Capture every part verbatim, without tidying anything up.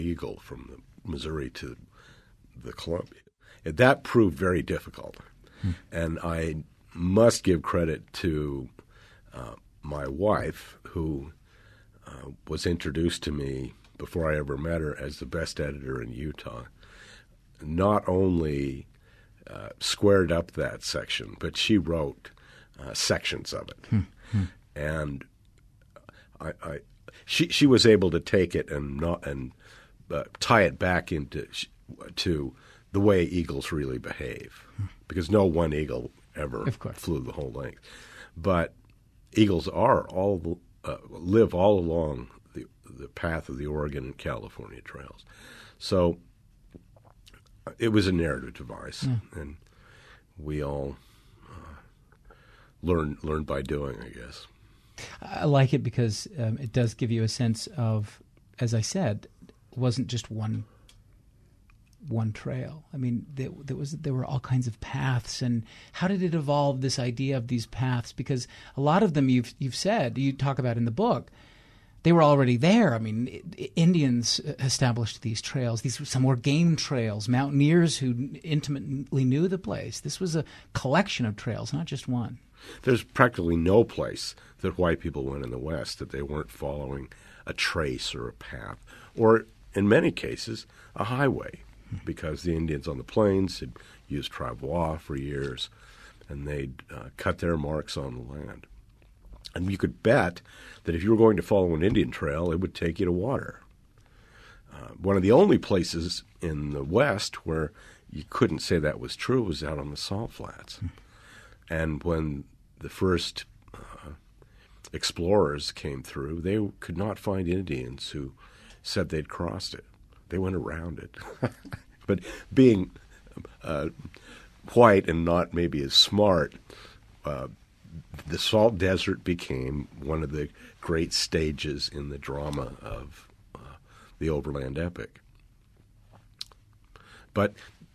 Eagle from the Missouri to the Columbia. That proved very difficult. Hmm. And I must give credit to uh, my wife, who uh, was introduced to me before I ever met her as the best editor in Utah. Not only uh, squared up that section, but she wrote uh, sections of it. Hmm. Hmm. And I, I, she she was able to take it and not and uh, tie it back into to the way eagles really behave, because no one eagle ever flew the whole length. But eagles are all uh, live all along the the path of the Oregon and California trails, so it was a narrative device, yeah. And we all uh, learn learn by doing, I guess. I like it because um, it does give you a sense of, as I said, it wasn't just one one trail. I mean, there, there was there were all kinds of paths, and how did it evolve, this idea of these paths? Because a lot of them you've you've said, you talk about in the book, they were already there. I mean, Indians established these trails. These some were game trails, mountaineers who intimately knew the place. This was a collection of trails, not just one. There's practically no place that white people went in the West that they weren't following a trace or a path, or in many cases, a highway, because the Indians on the plains had used travois for years, and they'd uh, cut their marks on the land. And you could bet that if you were going to follow an Indian trail, it would take you to water. Uh, one of the only places in the West where you couldn't say that was true was out on the Salt Flats. Mm. And when the first uh, explorers came through, they could not find Indians who said they'd crossed it. They went around it. But being uh, white and not maybe as smart, uh, the Salt Desert became one of the great stages in the drama of uh, the Overland Epic. But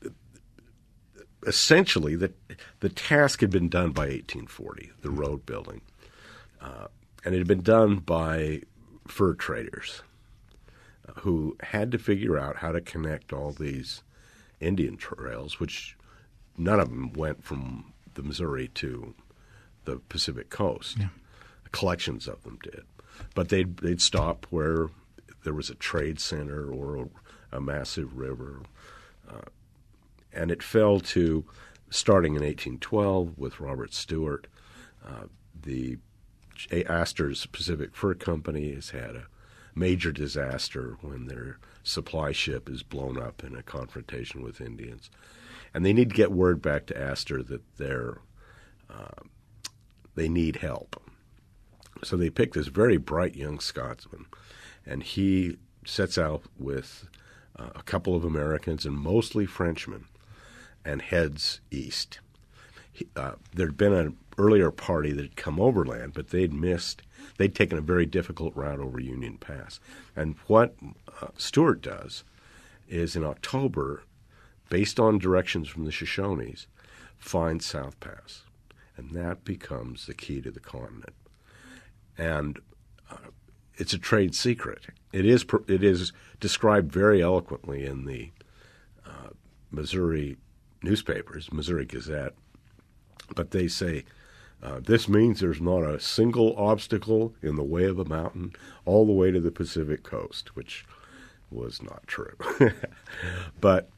essentially, the the task had been done by eighteen forty, the road building, uh, and it had been done by fur traders uh, who had to figure out how to connect all these Indian trails, which none of them went from the Missouri to the Pacific coast. Yeah. Collections of them did, but they'd they'd stop where there was a trade center or a, a massive river. Uh, And it fell to, starting in eighteen twelve with Robert Stewart, uh, the Astor's Pacific Fur Company has had a major disaster when their supply ship is blown up in a confrontation with Indians. And they need to get word back to Astor that they're, uh, they need help. So they pick this very bright young Scotsman, and he sets out with uh, a couple of Americans and mostly Frenchmen, and heads east. He, uh, there'd been an earlier party that had come overland, but they'd missed. They'd taken a very difficult route over Union Pass. And what uh, Stewart does is in October, based on directions from the Shoshones, find South Pass. And that becomes the key to the continent. And uh, it's a trade secret. It is, it is described very eloquently in the uh, Missouri newspapers, Missouri Gazette, but they say, uh, this means there's not a single obstacle in the way of a mountain all the way to the Pacific coast, which was not true. But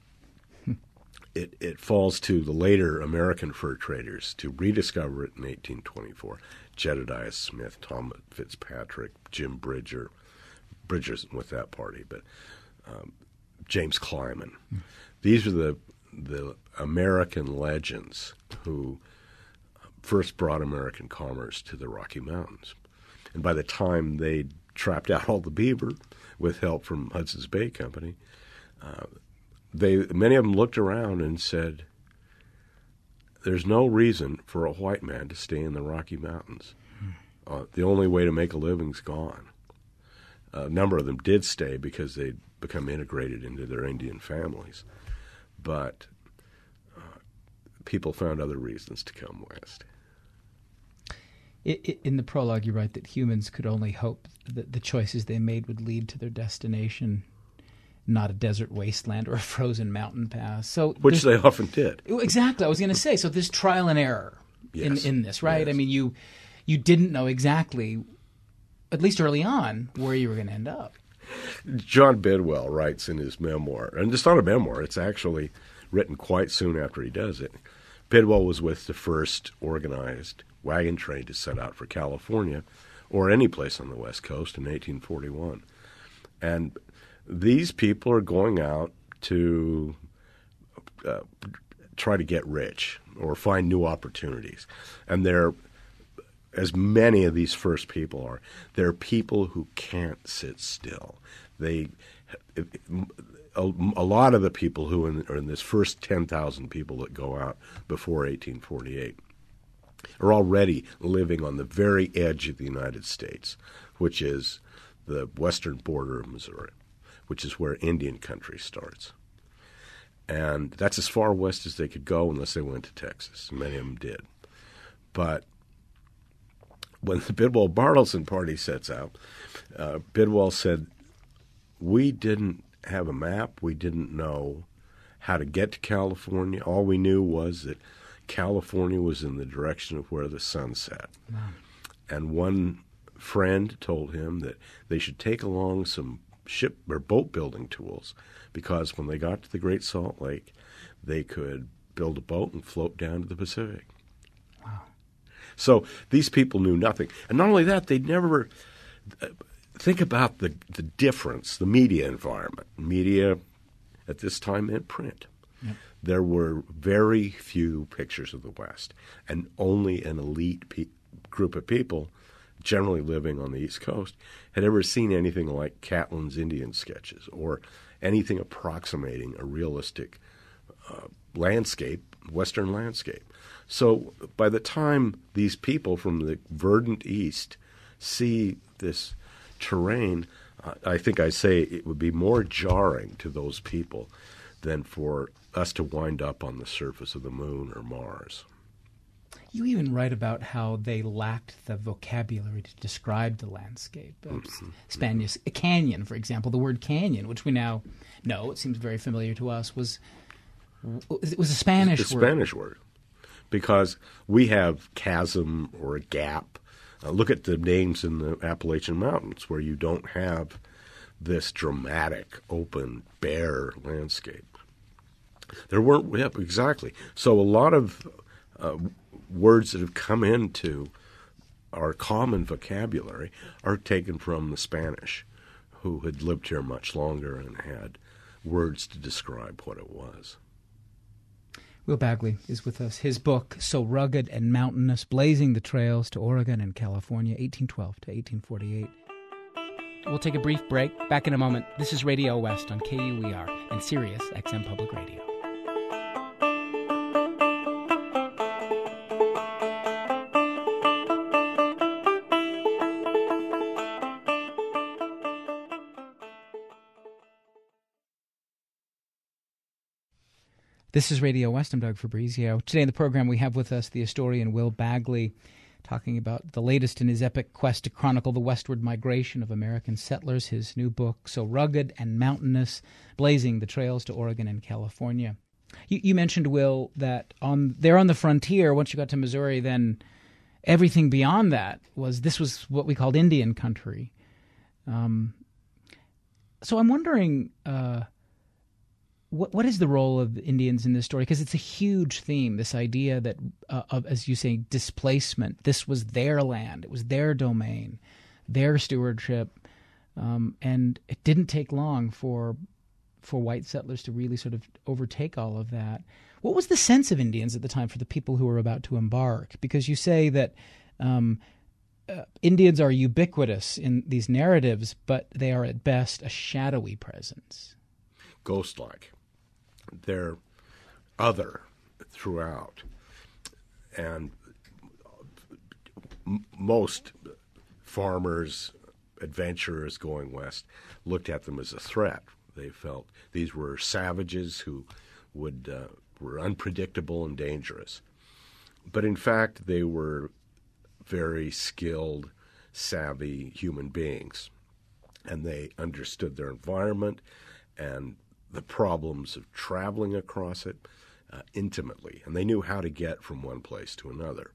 it, it falls to the later American fur traders to rediscover it in eighteen twenty-four. Jedediah Smith, Tom Fitzpatrick, Jim Bridger. Bridger's with that party, but um, James Clyman. Mm. These are the the American legends who first brought American commerce to the Rocky Mountains. And by the time they trapped out all the beaver with help from Hudson's Bay Company, uh, they many of them looked around and said, there's no reason for a white man to stay in the Rocky Mountains. Uh, the only way to make a living's gone. A number of them did stay because they'd become integrated into their Indian families. But uh, people found other reasons to come west. In the prologue, you write that humans could only hope that the choices they made would lead to their destination. not a desert wasteland or a frozen mountain pass. So Which they often did. Exactly. I was going to say, so there's trial and error Yes. in, in this, right? Yes. I mean, you you didn't know exactly, at least early on, where you were going to end up. John Bidwell writes in his memoir, and it's not a memoir, it's actually written quite soon after he does it. Bidwell was with the first organized wagon train to set out for California or any place on the West Coast in eighteen forty-one. And these people are going out to uh, try to get rich or find new opportunities. And they're, as many of these first people are, they're people who can't sit still. They, a, a lot of the people who in, are in this first ten thousand people that go out before eighteen forty-eight are already living on the very edge of the United States, which is the western border of Missouri, which is where Indian country starts. And that's as far west as they could go unless they went to Texas. Many of them did. But when the Bidwell Bartleson party sets out, uh, Bidwell said, we didn't have a map. We didn't know how to get to California. All we knew was that California was in the direction of where the sun set. Wow. And one friend told him that they should take along some ship or boat building tools because when they got to the Great Salt Lake, they could build a boat and float down to the Pacific. Wow. So these people knew nothing. And not only that, they'd never uh, think about the, the difference, the media environment. Media at this time meant print. Yep. There were very few pictures of the West, and only an elite pe- group of people, generally living on the East Coast, had ever seen anything like Catlin's Indian sketches or anything approximating a realistic uh, landscape, Western landscape. So by the time these people from the verdant East see this terrain, uh, I think I say it would be more jarring to those people than for us to wind up on the surface of the moon or Mars. You even write about how they lacked the vocabulary to describe the landscape. Mm-hmm. Spanish, a canyon, for example, the word canyon, which we now know, it seems very familiar to us, was it was a Spanish it's a word. Spanish word, because we have chasm or a gap. Uh, look at the names in the Appalachian Mountains where you don't have this dramatic, open, bare landscape. There weren't, yeah, exactly. So a lot of uh, words that have come into our common vocabulary are taken from the Spanish, who had lived here much longer and had words to describe what it was. Will Bagley is with us. His book, So Rugged and Mountainous, Blazing the Trails to Oregon and California, eighteen twelve to eighteen forty-eight. We'll take a brief break. Back in a moment. This is Radio West on K U E R and Sirius X M Public Radio. This is Radio West. I'm Doug Fabrizio. Today in the program we have with us the historian Will Bagley, talking about the latest in his epic quest to chronicle the westward migration of American settlers, his new book, So Rugged and Mountainous, Blazing the Trails to Oregon and California. You, you mentioned, Will, that on there on the frontier, once you got to Missouri, then everything beyond that was, this was what we called Indian country. Um, so I'm wondering... Uh, What what is the role of the Indians in this story? Because it's a huge theme, this idea that, uh, of, as you say, displacement. This was their land. It was their domain, their stewardship. Um, and it didn't take long for for white settlers to really sort of overtake all of that. What was the sense of Indians at the time for the people who were about to embark? Because you say that um, uh, Indians are ubiquitous in these narratives, but they are at best a shadowy presence. Ghost-like. They're other throughout. And m- most farmers, adventurers going west looked at them as a threat. They felt these were savages who would uh, were unpredictable and dangerous. But in fact, they were very skilled, savvy human beings. And they understood their environment, and the problems of traveling across it uh, intimately, and they knew how to get from one place to another.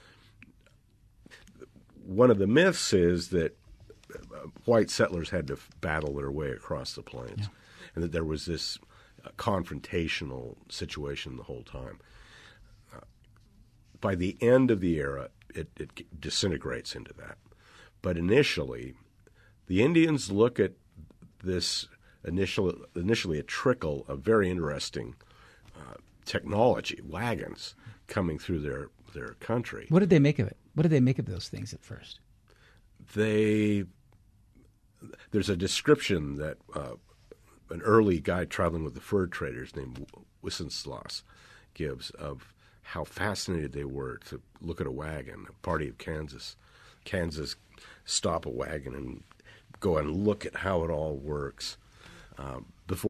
One of the myths is that uh, white settlers had to f- battle their way across the plains, yeah. and that there was this uh, confrontational situation the whole time. Uh, by the end of the era, it, it disintegrates into that. But initially, the Indians look at this initial, initially a trickle of very interesting uh, technology, wagons, coming through their, their country. What did they make of it? What did they make of those things at first? They there's a description that uh, an early guy traveling with the fur traders named Wissenslaus gives of how fascinated they were to look at a wagon. A party of Kansas, Kansas stop a wagon and go and look at how it all works. Um, before